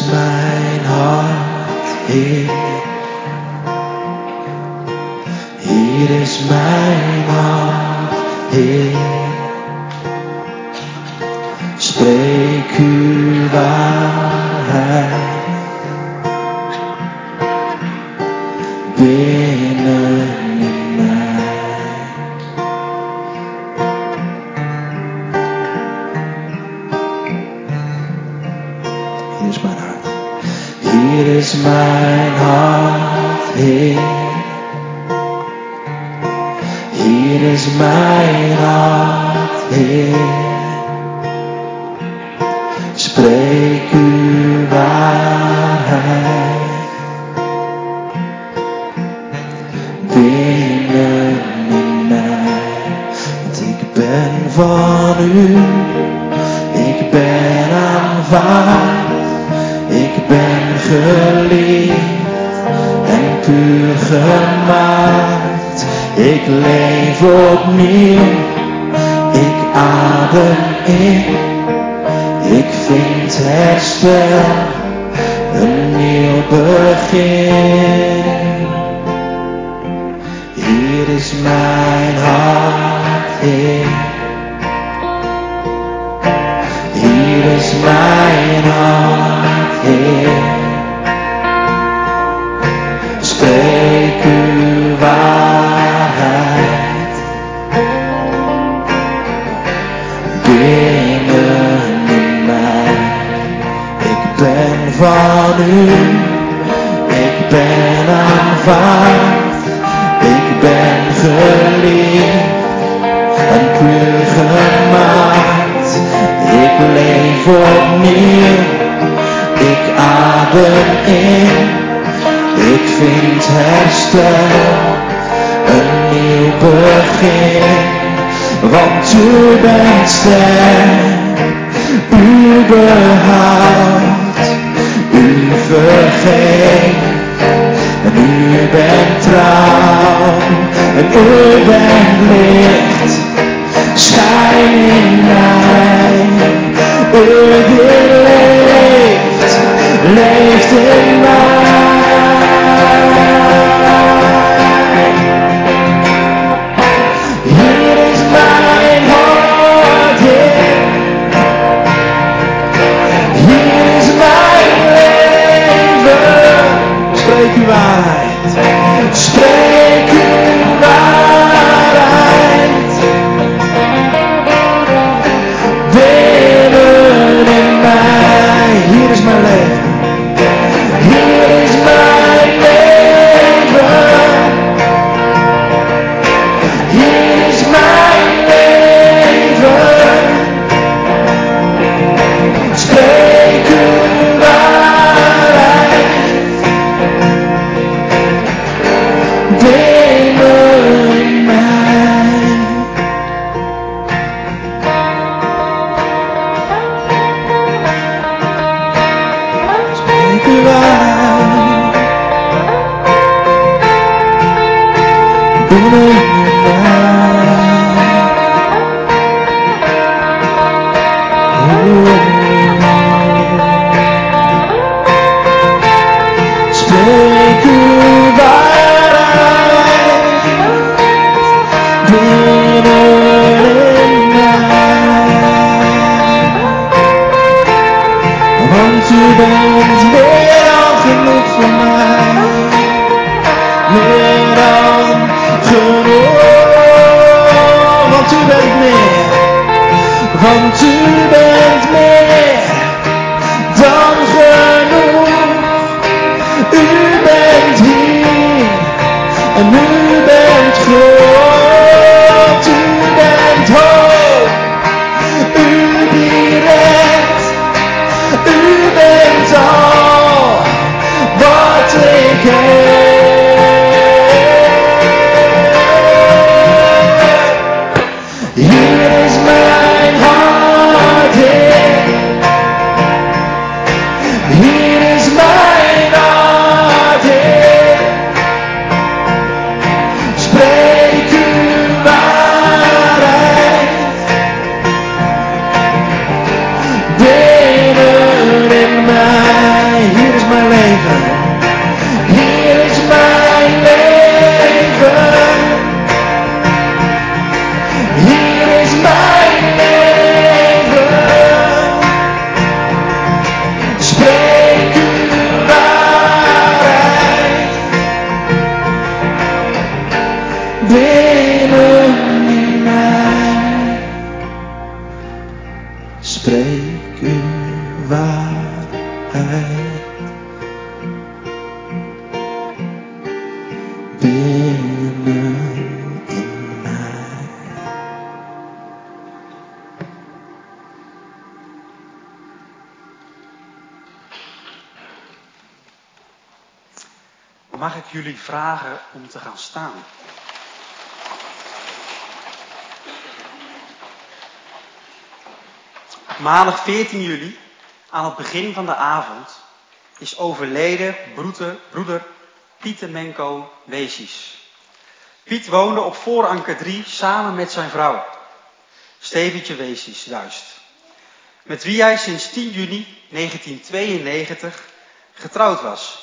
mijn hart, Heer. Hier is mijn hart, Heer. Spreek uw waarheid binnen in mij. Hier is mijn hart. Hier is mijn hart, Heer. Hier is mijn hart, Heer. Spreek uw waarheid binnen in mij. Want ik ben van u, ik ben aanvaard, ik ben geliefd en puur gemaakt. Ik leef opnieuw, ik adem in. Ik vind herstel, een nieuw begin. Hier is mijn hart, Heer. Hier is mijn hart, Heer. Spreek uw waarheid binnen. Ik ben van u, ik ben aanvaard, ik ben geliefd en puur gemaakt. Ik leef opnieuw, ik adem in, ik vind herstel, een nieuw begin. Want u bent sterk, u behoudt, u vergeet, en u bent trouw, en u bent licht, schijn in mij, u die leeft, leeft in mij. Hier is mijn hart, Heer. Hier is mijn leven. Spreek uw waarheid. Spreek uw waarheid. Binnen in mij. Hier is mijn leven. Hier is mijn leven. Hier is mijn leven. Spreek uw waarheid binnen in mij. Spreek uw waarheid binnen in mij. Spreek uw waarheid binnen in mij. Want u bent meer dan genoeg voor mij. Meer dan genoeg. Want u bent meer. Want u bent meer dan genoeg. U bent hier en u bent groot. U bent hoog, u die redt. U bent al wat ik heb. Hier is mijn hart, Heer. Hier is mijn hart, Heer. Spreek uw waarheid binnen in mij. ik uw waarheid. Binnen in mij.
Mag ik jullie vragen om te gaan staan? Maandag veertien juli, aan het begin van de avond, is overleden broeder, broeder Pieter Menko Weesies. Piet woonde op Vooranker drie samen met zijn vrouw, Steventje Weesies Duist, met wie hij sinds tien juni negentienhonderdtweeënnegentig getrouwd was.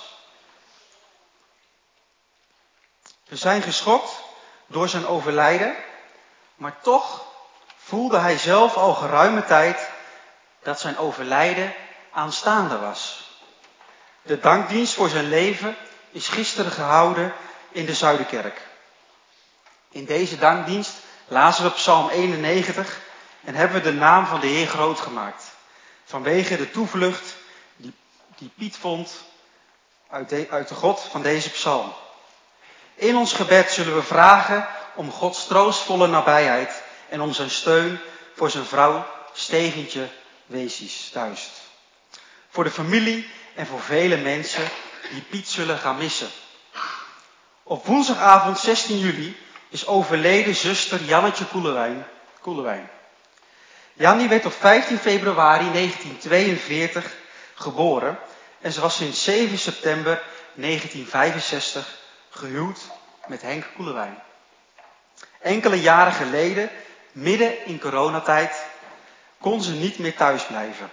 We zijn geschokt door zijn overlijden, maar toch voelde hij zelf al geruime tijd dat zijn overlijden aanstaande was. De dankdienst voor zijn leven is gisteren gehouden in de Zuiderkerk. In deze dankdienst lazen we Psalm eenennegentig en hebben we de naam van de Heer groot gemaakt. Vanwege de toevlucht die, die Piet vond uit de, uit de God van deze psalm. In ons gebed zullen we vragen om Gods troostvolle nabijheid en om zijn steun voor zijn vrouw Steventje Weesies Duist. Voor de familie en voor vele mensen die Piet zullen gaan missen. Op woensdagavond zestien juli is overleden zuster Jannetje Koelewijn. Koelewijn. Jannie werd op vijftien februari negentienhonderdtweeënveertig geboren en ze was sinds zeven september negentienhonderdvijfenzestig gehuwd met Henk Koelewijn. Enkele jaren geleden, midden in coronatijd, kon ze niet meer thuis blijven.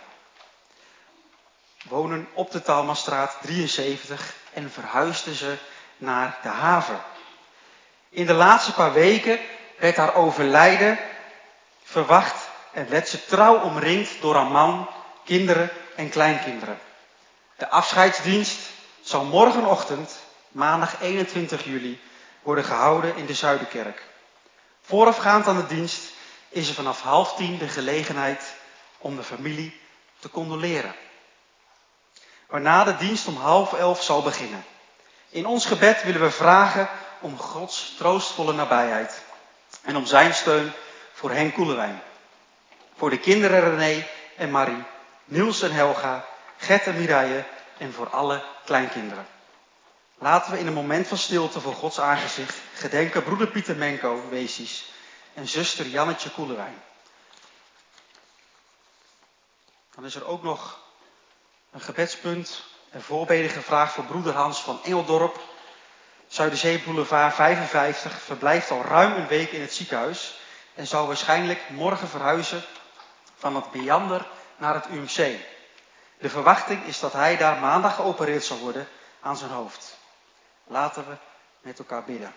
Wonen op de Talmastraat drieënzeventig en verhuisde ze naar de haven. In de laatste paar weken werd haar overlijden verwacht en werd ze trouw omringd door haar man, kinderen en kleinkinderen. De afscheidsdienst zal morgenochtend, maandag eenentwintig juli, worden gehouden in de Zuiderkerk. Voorafgaand aan de dienst is er vanaf half tien de gelegenheid om de familie te condoleren. Waarna de dienst om half elf zal beginnen. In ons gebed willen we vragen om Gods troostvolle nabijheid en om zijn steun voor Henk Koelewijn. Voor de kinderen René en Marie, Niels en Helga, Gert en Mireille en voor alle kleinkinderen. Laten we in een moment van stilte voor Gods aangezicht gedenken broeder Pieter Menko Weesies en zuster Jannetje Koelewijn. Dan is er ook nog een gebedspunt en voorbeden gevraagd voor broeder Hans van Engeldorp. Zuiderzeeboulevard vijfenvijftig verblijft al ruim een week in het ziekenhuis en zal waarschijnlijk morgen verhuizen van het Meander naar het U M C. De verwachting is dat hij daar maandag geopereerd zal worden aan zijn hoofd. Laten we met elkaar bidden.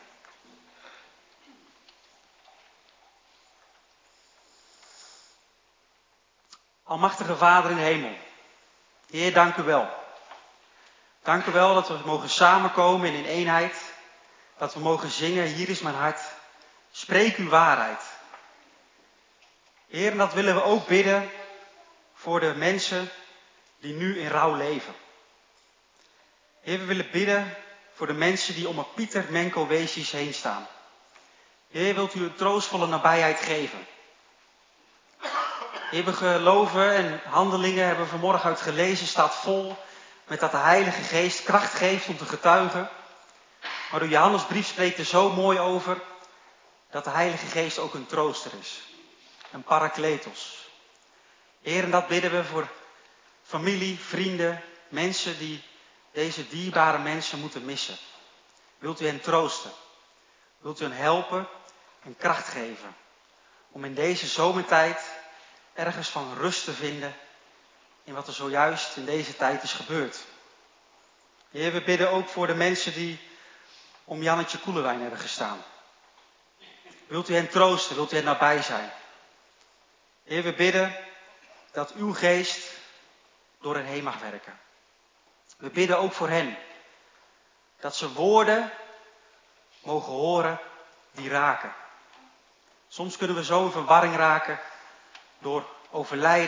Almachtige Vader in de hemel. Heer, dank u wel. Dank u wel dat we mogen samenkomen in eenheid. Dat we mogen zingen, hier is mijn hart. Spreek uw waarheid. Heer, en dat willen we ook bidden voor de mensen die nu in rouw leven. Heer, we willen bidden voor de mensen die om het Pieter Menko Weesies heen staan. Heer, wilt u een troostvolle nabijheid geven. Heer, we geloven en handelingen hebben we vanmorgen uit gelezen, staat vol met dat de Heilige Geest kracht geeft om te getuigen. Maar de Johannesbrief spreekt er zo mooi over dat de Heilige Geest ook een trooster is. Een parakletos. Heer, en dat bidden we voor familie, vrienden, mensen die deze dierbare mensen moeten missen. Wilt u hen troosten? Wilt u hen helpen en kracht geven? Om in deze zomertijd ergens van rust te vinden in wat er zojuist in deze tijd is gebeurd. Heer, we bidden ook voor de mensen die om Jannetje Koelewijn hebben gestaan. Wilt u hen troosten? Wilt u hen nabij zijn? Heer, we bidden dat uw geest door hen heen mag werken. We bidden ook voor hen. Dat ze woorden mogen horen die raken. Soms kunnen we zo in verwarring raken door overlijden,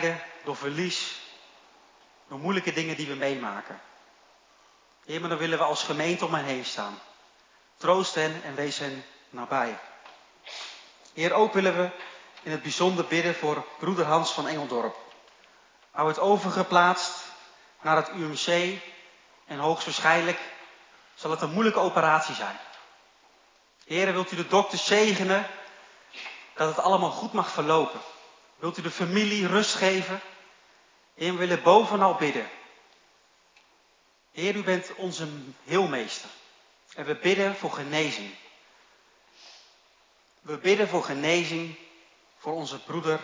door verlies, door moeilijke dingen die we meemaken. Heer, maar dan willen we als gemeente om hen heen staan. Troost hen en wees hen nabij. Heer, ook willen we in het bijzonder bidden voor broeder Hans van Engeldorp. Hou het overgeplaatst naar het U M C en hoogstwaarschijnlijk zal het een moeilijke operatie zijn. Heer, wilt u de dokters zegenen dat het allemaal goed mag verlopen. Wilt u de familie rust geven? Heer, we willen bovenal bidden. Heer, u bent onze heelmeester. En we bidden voor genezing. We bidden voor genezing voor onze broeder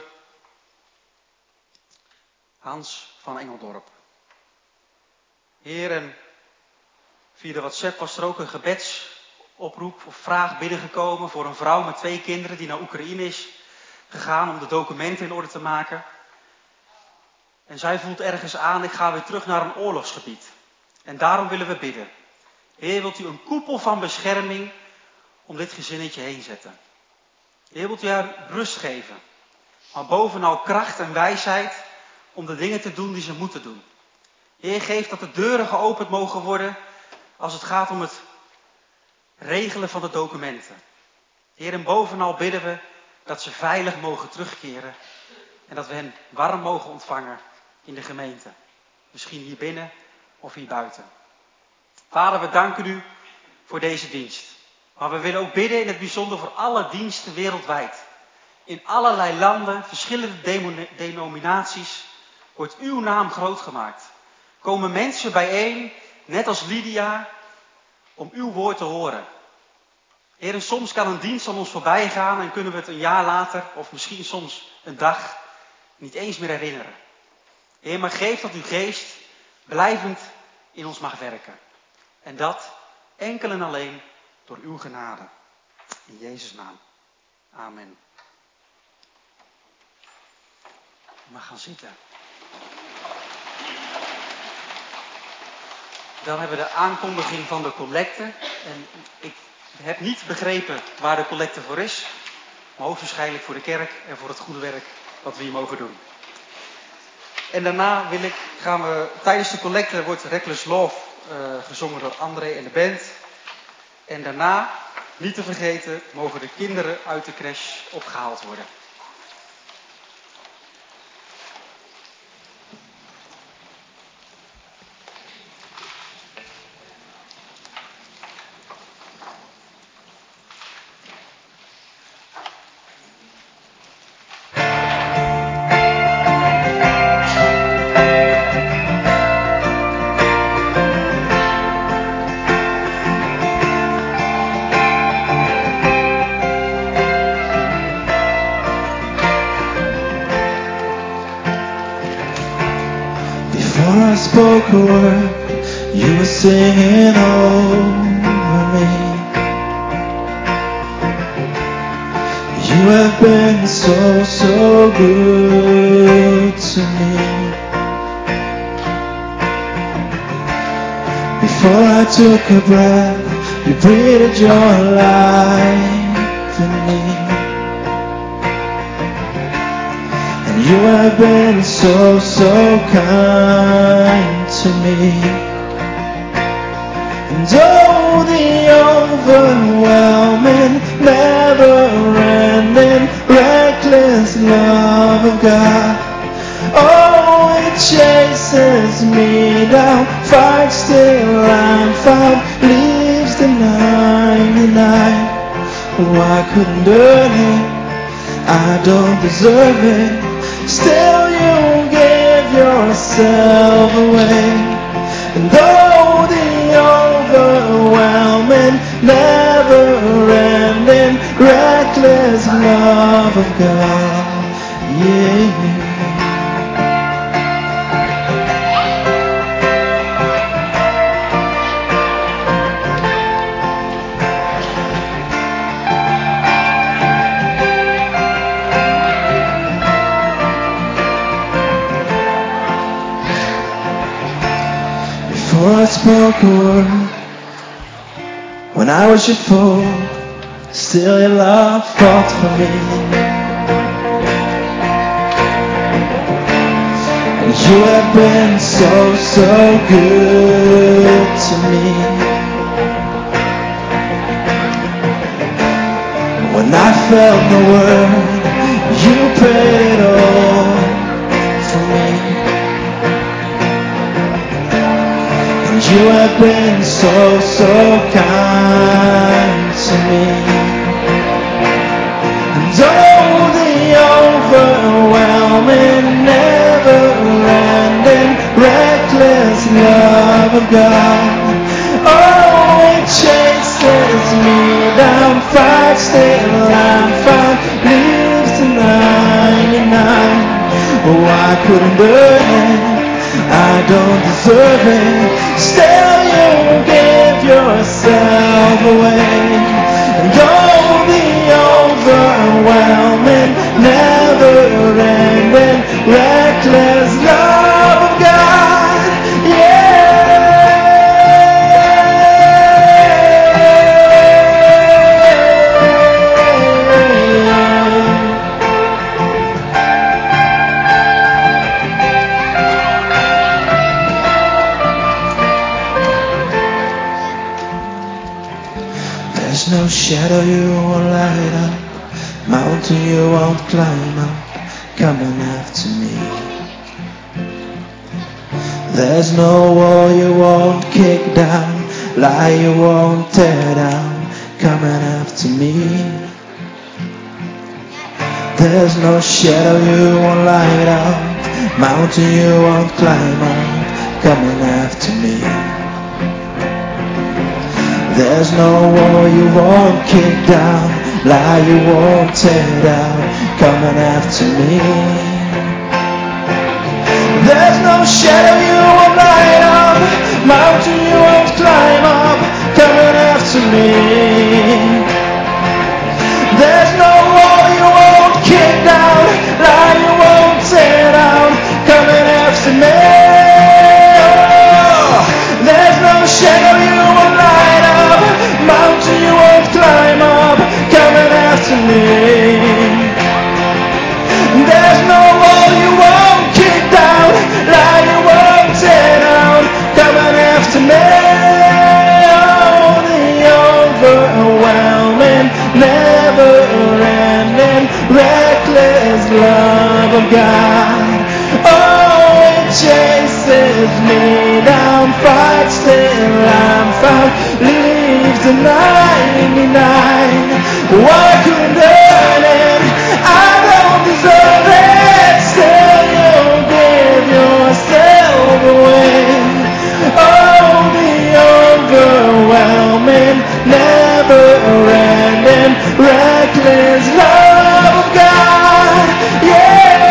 Hans van Engeldorp. Heer, en via de WhatsApp was er ook een gebedsoproep of vraag binnengekomen voor een vrouw met twee kinderen die naar Oekraïne is gegaan om de documenten in orde te maken. En zij voelt ergens aan, ik ga weer terug naar een oorlogsgebied. En daarom willen we bidden. Heer, wilt u een koepel van bescherming om dit gezinnetje heen zetten. Heer, wilt u haar rust geven. Maar bovenal kracht en wijsheid om de dingen te doen die ze moeten doen. Heer, geef dat de deuren geopend mogen worden als het gaat om het regelen van de documenten. Heer, en bovenal bidden we dat ze veilig mogen terugkeren. En dat we hen warm mogen ontvangen in de gemeente. Misschien hier binnen of hier buiten. Vader, we danken u voor deze dienst. Maar we willen ook bidden in het bijzonder voor alle diensten wereldwijd. In allerlei landen, verschillende denominaties, wordt uw naam groot gemaakt. Komen mensen bijeen, net als Lydia, om uw woord te horen. Heer, en soms kan een dienst aan ons voorbij gaan en kunnen we het een jaar later, of misschien soms een dag, niet eens meer herinneren. Heer, maar geef dat uw geest blijvend in ons mag werken. En dat enkel en alleen door uw genade. In Jezus' naam. Amen. U mag gaan zitten. Dan hebben we de aankondiging van de collecte. En ik heb niet begrepen waar de collecte voor is. Maar hoogstwaarschijnlijk voor de kerk en voor het goede werk wat we hier mogen doen. En daarna wil ik, gaan we, tijdens de collecte wordt Reckless Love uh, gezongen door André en de band. En daarna, niet te vergeten, mogen de kinderen uit de crash opgehaald worden.
Spoke a word, you were singing over me. You have been so, so good to me. Before I took a breath, you breathed your life in me. You have been so, so kind to me. And oh, the overwhelming, never-ending, reckless love of God. Oh, it chases me down, fights till I'm found, leaves the ninety-nine. Oh, I couldn't earn it, I don't deserve it. Still you give yourself away. And oh, the overwhelming, never-ending, reckless love of God. Yeah. Before I spoke a word, when I was your foe, still your love fought for me. You have been so, so good to me. When I felt the word, you paid it all for me. And you have been so, so kind to me. And oh, the overwhelming, never-ending, reckless love of God. Oh, it chases me down, fights till I'm found, leaves to ninety-nine. Oh, I couldn't earn it, I don't deserve it. Still, you give yourself away. And oh, the overwhelming, never-ending, reckless love of God. Yeah. There's no shadow you won't light up, mountain you won't climb up, coming after me. There's no wall you won't kick down, lie you won't tear down, coming after me. There's no shadow you won't light up, mountain you won't climb up, coming after me. There's no wall you won't kick down, lie you won't tear down, coming after me. There's no shadow you won't light up, mountain you won't climb up, coming after me. There's no wall you won't kick down, lie you won't tear down, coming after me. Oh, there's no shadow you won't light up, mountain you won't climb up, coming after me. There's no wall you won't kick down, lie you won't tear down, coming after me. Oh, the overwhelming, never-ending, reckless love of God. Oh, it chases me down, fights till I'm found, leaves to ninety-nine. Oh, I couldn't earn it, I don't deserve it, still you give yourself away. Oh, the overwhelming, never-ending, reckless love of God. Yeah.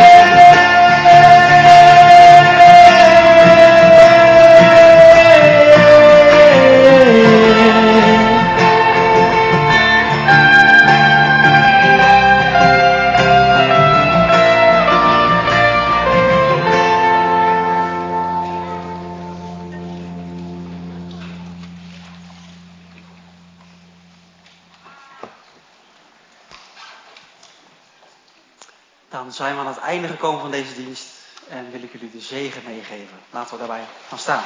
Dan zijn we aan het einde gekomen van deze dienst en wil ik jullie de zegen meegeven. Laten we daarbij gaan staan.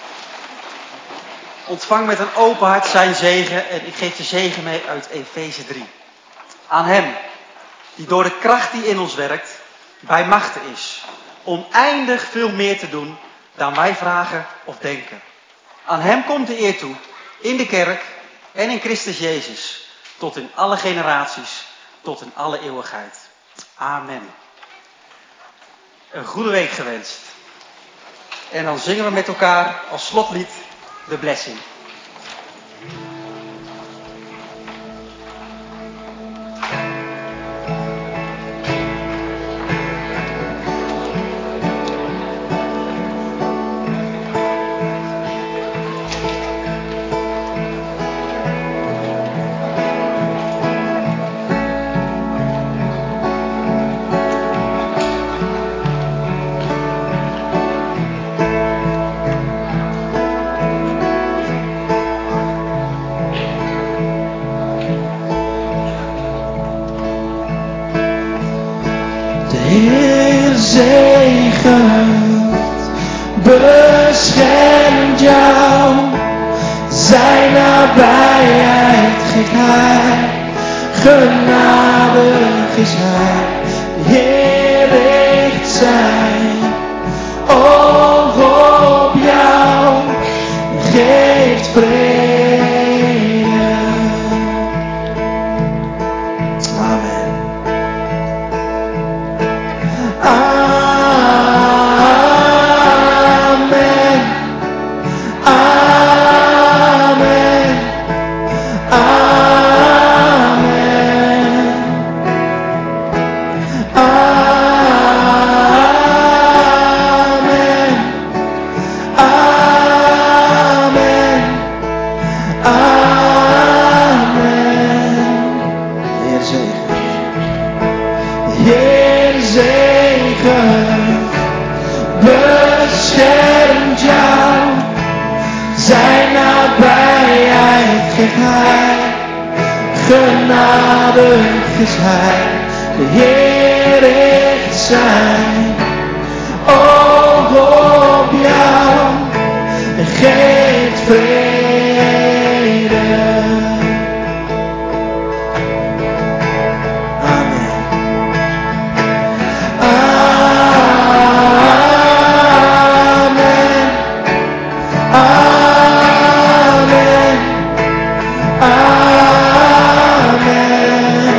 Ontvang met een open hart zijn zegen en ik geef de zegen mee uit Efeze drie. Aan hem, die door de kracht die in ons werkt, bij machten is, oneindig veel meer te doen dan wij vragen of denken. Aan hem komt de eer toe, in de kerk en in Christus Jezus, tot in alle generaties, tot in alle eeuwigheid. Amen. Een goede week gewenst. En dan zingen we met elkaar als slotlied The Blessing.
Hij, genadig is Hij. De Heer richt zijn oog op jou en geeft vrede. Amen. Amen. Amen. Amen. Amen. Amen. Amen. Heer zegen. Heer zegen. Beschermt jou. Zijn nabijheid geeft Hij. Genadig is Hij. De Heer richt zijn oog op jou en geeft vrede. Amen. Amen. Amen. Amen.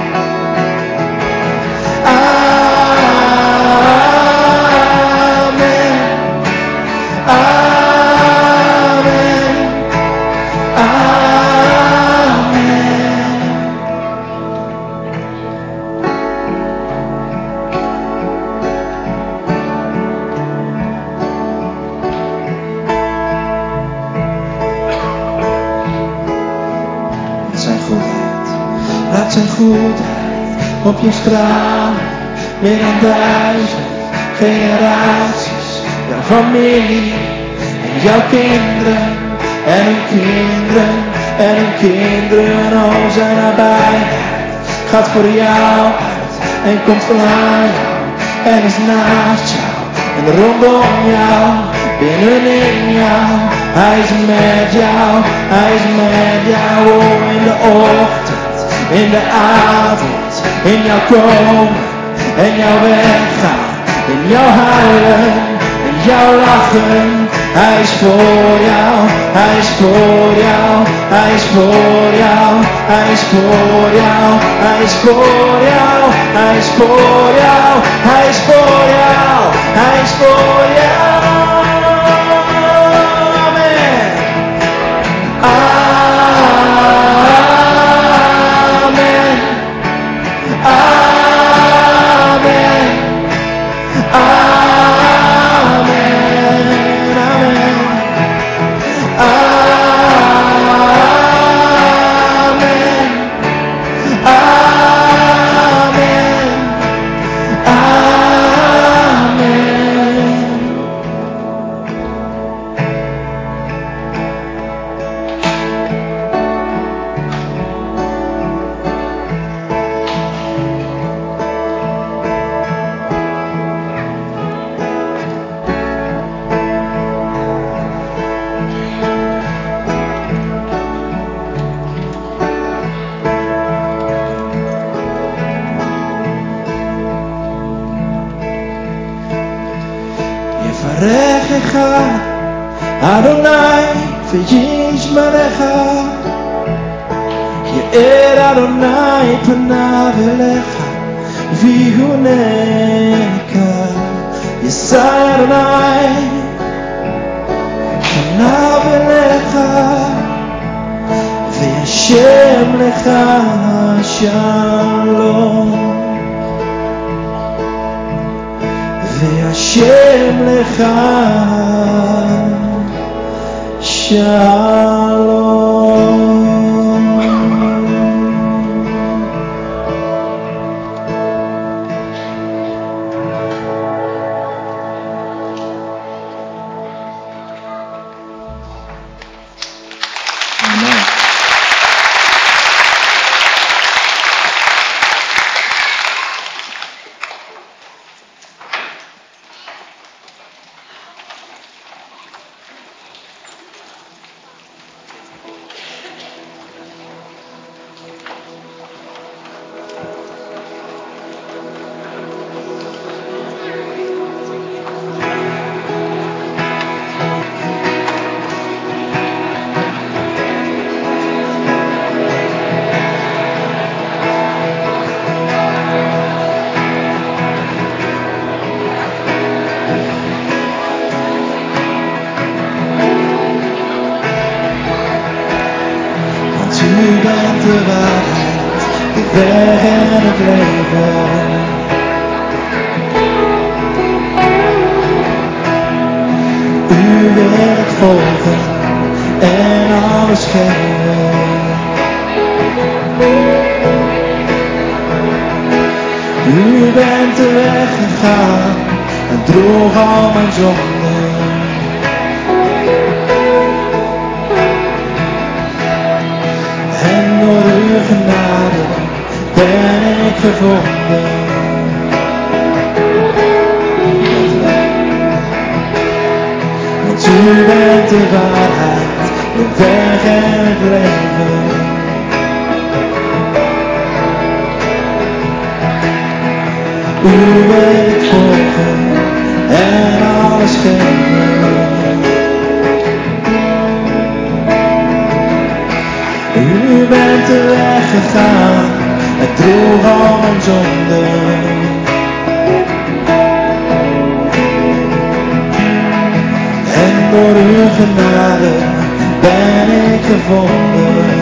Laat zijn goedheid op je stralen, meer dan duizend generaties. Jouw familie en jouw kinderen en hun kinderen en hun kinderen. Al zijn nabijheid gaat voor jou uit en komt vanuit jou en is naast jou en rondom jou, binnenin jou. Hij is met jou, hij is met jou. Oh, in de ochtend, in de avond, in jouw komen en jouw weggaan, in jouw huilen, in jouw lachen. Hij is voor jou, hij is voor jou, hij is voor jou, hij is voor jou, hij is voor jou, hij is voor jou, hij is voor jou, hij is voor jou. Amen. Amen. Amen. Amen. Amen. Amen. Amen. Yevarechecha Adonai v'yishmerecha. Ye'er Adonai panav elecha v'yihuneka. Yisai Adonai panav elecha v'yashem lecha shalom. V'yashem lecha shalom. U bent de waarheid, de weg en het leven. U wil ik volgen en alles geven. U bent de weg gegaan en droeg al mijn zonden. En door uw genade ben ik gevonden. Want u bent de waarheid, de weg en het leven. U wil ik volgen en alles geven. U bent de weg gegaan en droeg al mijn zonden. En door uw genade ben ik gevonden.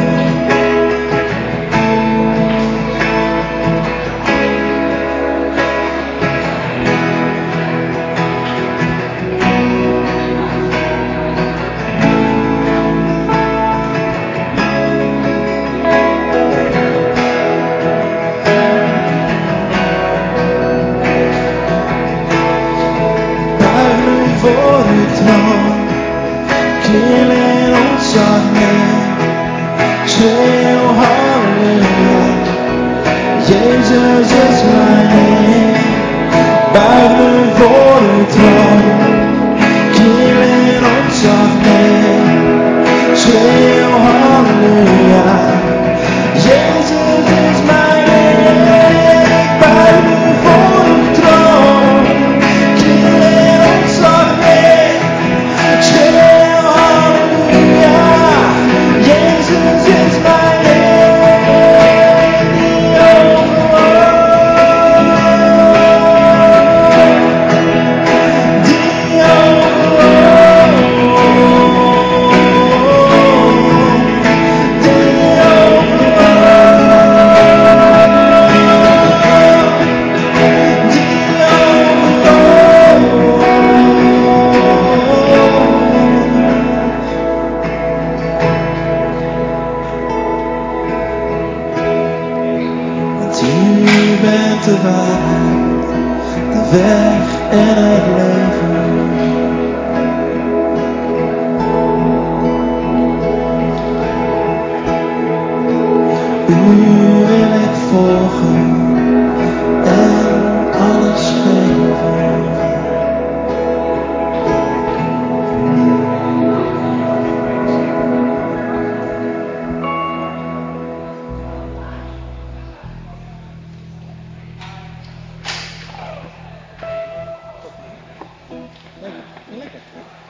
Voor uw troon, kniel in ontzag neer, schreeuw halleluja, Jezus is mijn Heer. Buig me voor uw troon, kniel in ontzag neer, schreeuw halleluja, Jezus is mijn Heer. Ik buig me voor uw troon, kniel in ontzag neer, schreeuw halleluja, Jezus is mijn Heer, die overwonnen, die overwonnen, die want u bent de waarheid, de weg en het leven. U wil ik volgen en alles geven. Lekker.